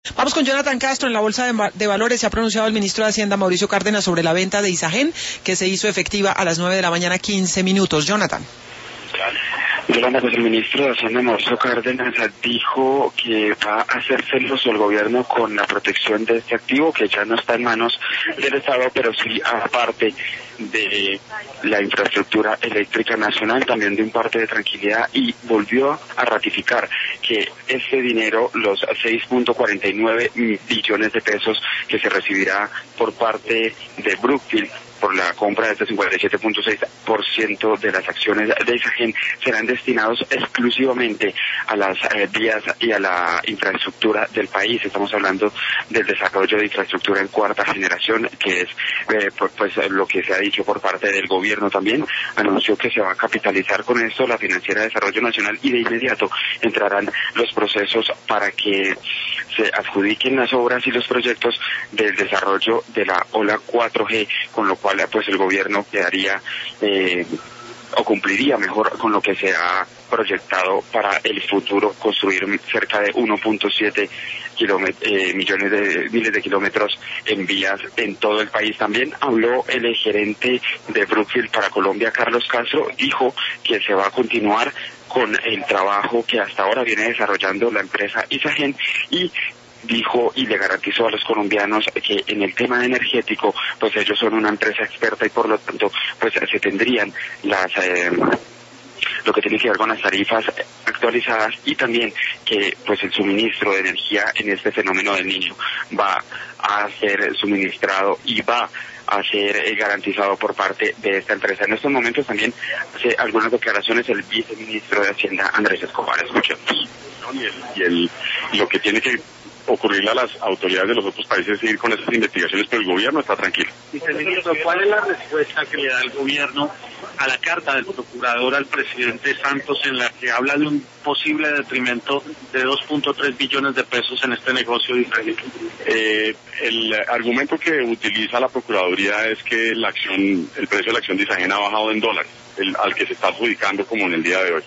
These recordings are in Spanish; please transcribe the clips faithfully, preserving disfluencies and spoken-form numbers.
Vamos con Jonathan Castro. En la Bolsa de, de Valores se ha pronunciado el ministro de Hacienda, Mauricio Cárdenas, sobre la venta de Isagen, que se hizo efectiva a las nueve de la mañana, quince minutos. Jonathan. Yolanda, pues el ministro de Hacienda, Mauricio Cárdenas, dijo que va a hacer celoso el gobierno con la protección de este activo, que ya no está en manos del Estado, pero sí aparte de la infraestructura eléctrica nacional, también de un parte de tranquilidad, y volvió a ratificar que este dinero, los seis punto cuarenta y nueve billones de pesos que se recibirá por parte de Brookfield por la compra de este cincuenta y siete punto seis por ciento de las acciones de Isagen, serán destinados exclusivamente a las eh, vías y a la infraestructura del país. Estamos hablando del desarrollo de infraestructura en cuarta generación, que es eh, pues, pues lo que se ha dicho por parte del gobierno también. Anunció que se va a capitalizar con esto la Financiera de Desarrollo Nacional, y de inmediato entrarán los procesos para que se adjudiquen las obras y los proyectos del desarrollo de la ola cuatro G, con lo cual pues el gobierno quedaría eh, o cumpliría mejor con lo que se ha proyectado para el futuro, construir cerca de uno punto siete eh, millones de miles de kilómetros en vías en todo el país. También habló el gerente de Brookfield para Colombia, Carlos Castro, dijo que se va a continuar con el trabajo que hasta ahora viene desarrollando la empresa Isagen, y dijo y le garantizó a los colombianos que en el tema energético pues ellos son una empresa experta, y por lo tanto pues se tendrían las eh, lo que tiene que ver con las tarifas actualizadas, y también que pues el suministro de energía en este fenómeno del Niño va a ser suministrado y va a ser eh, garantizado por parte de esta empresa. En estos momentos también hace algunas declaraciones el viceministro de Hacienda, Andrés Escobar. Escuchemos. Y, el, y el, lo que tiene que ocurrirle a las autoridades de los otros países es seguir con esas investigaciones, pero el gobierno está tranquilo. Viceministro, ¿cuál es la respuesta que le da el gobierno a la carta del procurador al presidente Santos, en la que habla de un posible detrimento de dos punto tres billones de pesos en este negocio de Israel? Eh, el argumento que utiliza la Procuraduría es que la acción, el precio de la acción de Isagen ha bajado en dólares, el, al que se está adjudicando como en el día de hoy.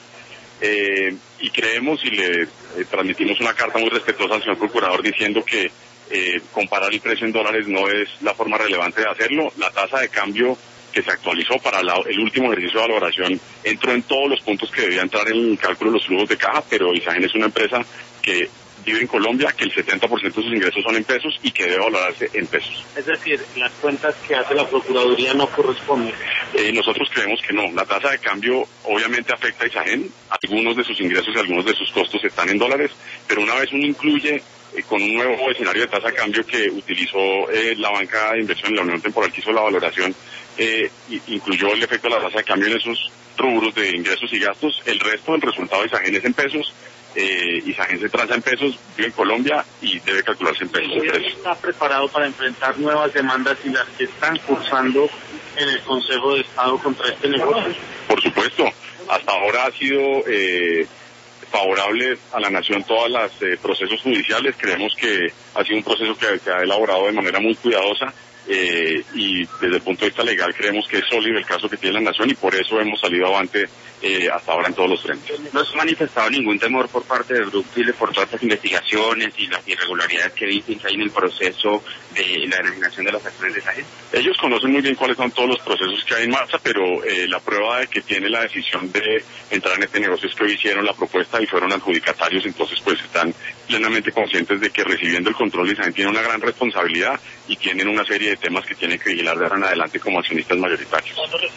Eh, y creemos y le eh, transmitimos una carta muy respetuosa al señor procurador diciendo que eh, comparar el precio en dólares no es la forma relevante de hacerlo. La tasa de cambio que se actualizó para la, el último ejercicio de valoración entró en todos los puntos que debía entrar en el cálculo de los flujos de caja, pero Isagen es una empresa que vive en Colombia, que el setenta por ciento de sus ingresos son en pesos y que debe valorarse en pesos. Es decir, las cuentas que hace la Procuraduría no corresponden. Eh, nosotros creemos que no. La tasa de cambio obviamente afecta a Isagen. Algunos de sus ingresos y algunos de sus costos están en dólares, pero una vez uno incluye eh, con un nuevo escenario de tasa de cambio que utilizó eh, la banca de inversión en la Unión Temporal, que hizo la valoración, eh, incluyó el efecto de la tasa de cambio en esos rubros de ingresos y gastos. El resto del resultado de Isagen es en pesos. Eh, Isagen se transa en pesos, vive en Colombia y debe calcularse en pesos. ¿El gobierno está preparado para enfrentar nuevas demandas y las que están cursando en el Consejo de Estado contra este negocio? Por supuesto, hasta ahora ha sido eh, favorable a la nación todos los eh, procesos judiciales. Creemos que ha sido un proceso que se ha elaborado de manera muy cuidadosa. Eh, y desde el punto de vista legal creemos que es sólido el caso que tiene la nación, y por eso hemos salido avante eh, hasta ahora en todos los frentes. ¿No se ha manifestado ningún temor por parte de Brookfield por todas estas investigaciones y las irregularidades que dicen que hay en el proceso de la enajenación de las acciones de Isagen? Ellos conocen muy bien cuáles son todos los procesos que hay en marcha, pero eh, la prueba de que tiene la decisión de entrar en este negocio es que hoy hicieron la propuesta y fueron adjudicatarios, entonces pues están plenamente conscientes de que recibiendo el control de Isagen tienen una gran responsabilidad y tienen una serie de temas que tienen que vigilar de ahora en adelante como accionistas mayoritarios.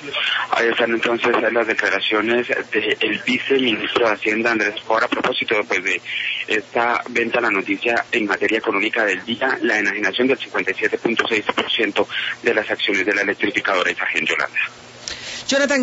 Ahí están entonces las declaraciones del viceministro de Hacienda, Andrés Escobar, a propósito pues, de esta venta, la noticia en materia económica del día, la enajenación del cincuenta y siete punto seis por ciento de las acciones de la electrificadora Isagen. Yolanda. Jonathan